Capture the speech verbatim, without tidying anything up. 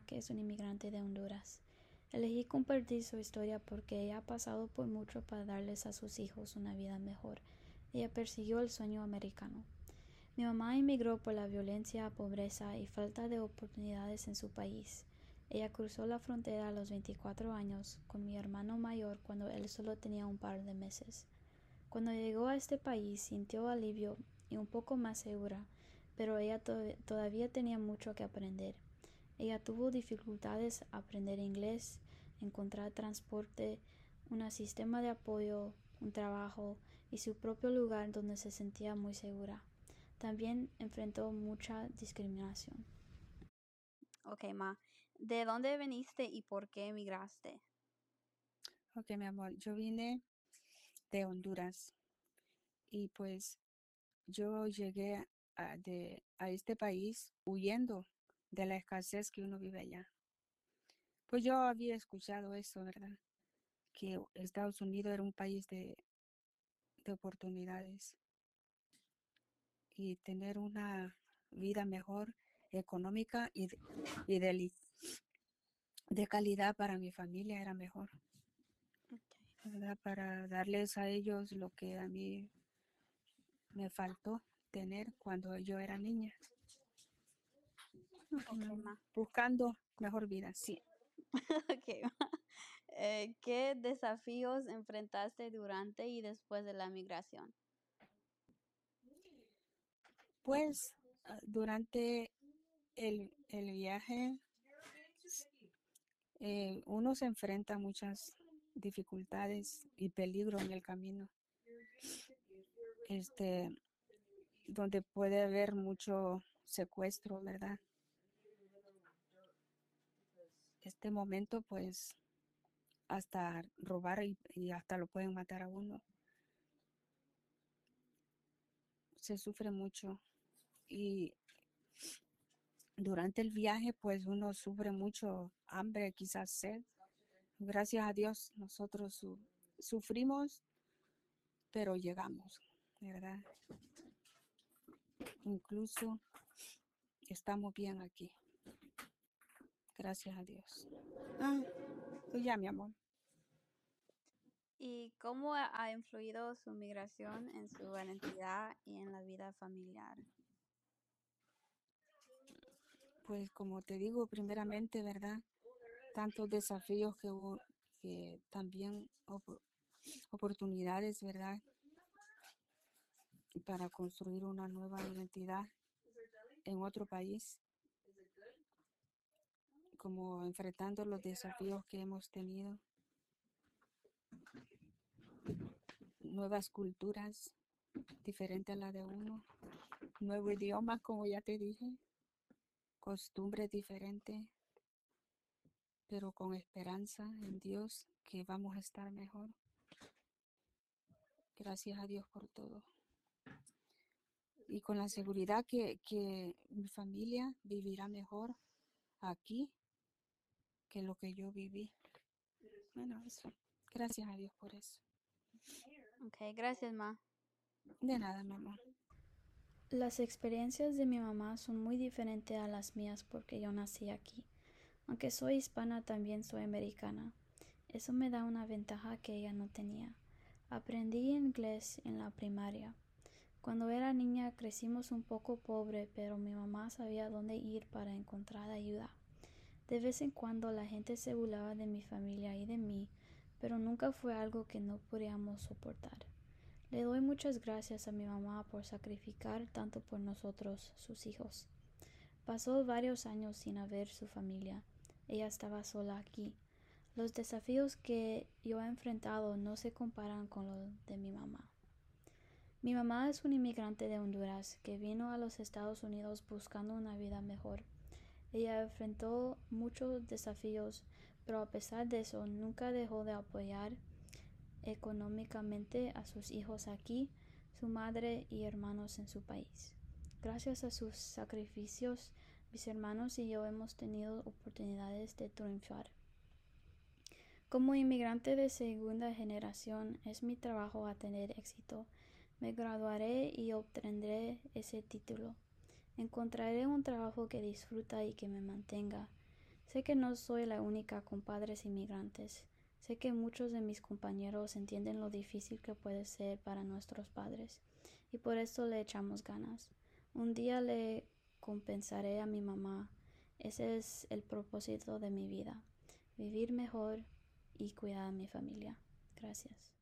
que es un inmigrante de Honduras. Elegí compartir su historia porque ella ha pasado por mucho para darles a sus hijos una vida mejor. Ella persiguió el sueño americano. Mi mamá emigró por la violencia, pobreza y falta de oportunidades en su país. Ella cruzó la frontera a los veinticuatro años con mi hermano mayor cuando él solo tenía un par de meses. Cuando llegó a este país sintió alivio y un poco más segura, pero ella to todavía tenía mucho que aprender. Ella tuvo dificultades a aprender inglés, encontrar transporte, un sistema de apoyo, un trabajo y su propio lugar donde se sentía muy segura. También enfrentó mucha discriminación. Ok, ma. ¿De dónde viniste y por qué emigraste? Ok, mi amor, yo vine de Honduras y pues yo llegué a, de, a este país huyendo de la escasez que uno vive allá. Pues yo había escuchado eso, ¿verdad? Que Estados Unidos era un país de, de oportunidades y tener una vida mejor, económica y, de, y de, li- de calidad para mi familia era mejor, Okay. ¿verdad? Para darles a ellos lo que a mí me faltó tener cuando yo era niña. Ok, Ok, mamá. ma. Buscando mejor vida, sí. Ok, ma. Eh, ¿qué desafíos enfrentaste durante y después de la migración? Pues ah, durante el, el viaje eh, uno se enfrenta a muchas dificultades y peligro en el camino, este, donde puede haber mucho secuestro, ¿verdad? Este momento, pues, hasta robar y, y hasta lo pueden matar a uno. Se sufre mucho y durante el viaje, pues, uno sufre mucho hambre, quizás sed. Gracias a Dios, nosotros su- sufrimos, pero llegamos, ¿verdad? Incluso estamos bien aquí. Gracias a Dios. Ah, pues ya, mi amor. ¿Y cómo ha ha influido su migración en su identidad y en la vida familiar? Pues como te digo, primeramente, ¿verdad? Tantos desafíos que hubo, que también op- oportunidades, ¿verdad? Para construir una nueva identidad en otro país, como enfrentando los desafíos que hemos tenido, nuevas culturas diferentes a la de uno, nuevo idioma, como ya te dije, costumbres diferentes, pero con esperanza en Dios que vamos a estar mejor. Gracias a Dios por todo. Y con la seguridad que, que mi familia vivirá mejor aquí que lo que yo viví. Bueno, eso. Gracias a Dios por eso. Ok, gracias, ma. De nada, mi amor. Las experiencias de mi mamá son muy diferentes a las mías porque yo nací aquí. Aunque soy hispana, también soy americana. Eso me da una ventaja que ella no tenía. Aprendí inglés en la primaria. Cuando era niña crecimos un poco pobre, pero mi mamá sabía dónde ir para encontrar ayuda. De vez en cuando la gente se burlaba de mi familia y de mí, pero nunca fue algo que no podíamos soportar. Le doy muchas gracias a mi mamá por sacrificar tanto por nosotros, sus hijos. Pasó varios años sin ver su familia. Ella estaba sola aquí. Los desafíos que yo he enfrentado no se comparan con los de mi mamá. Mi mamá es un inmigrante de Honduras que vino a los Estados Unidos buscando una vida mejor. Ella enfrentó muchos desafíos, pero a pesar de eso nunca dejó de apoyar económicamente a sus hijos aquí, su madre y hermanos en su país. Gracias a sus sacrificios, mis hermanos y yo hemos tenido oportunidades de triunfar. Como inmigrante de segunda generación, es mi trabajo a tener éxito. Me graduaré y obtendré ese título. Encontraré un trabajo que disfruta y que me mantenga. Sé que no soy la única con padres inmigrantes. Sé que muchos de mis compañeros entienden lo difícil que puede ser para nuestros padres y por eso le echamos ganas. Un día le compensaré a mi mamá. Ese es el propósito de mi vida, vivir mejor y cuidar a mi familia. Gracias.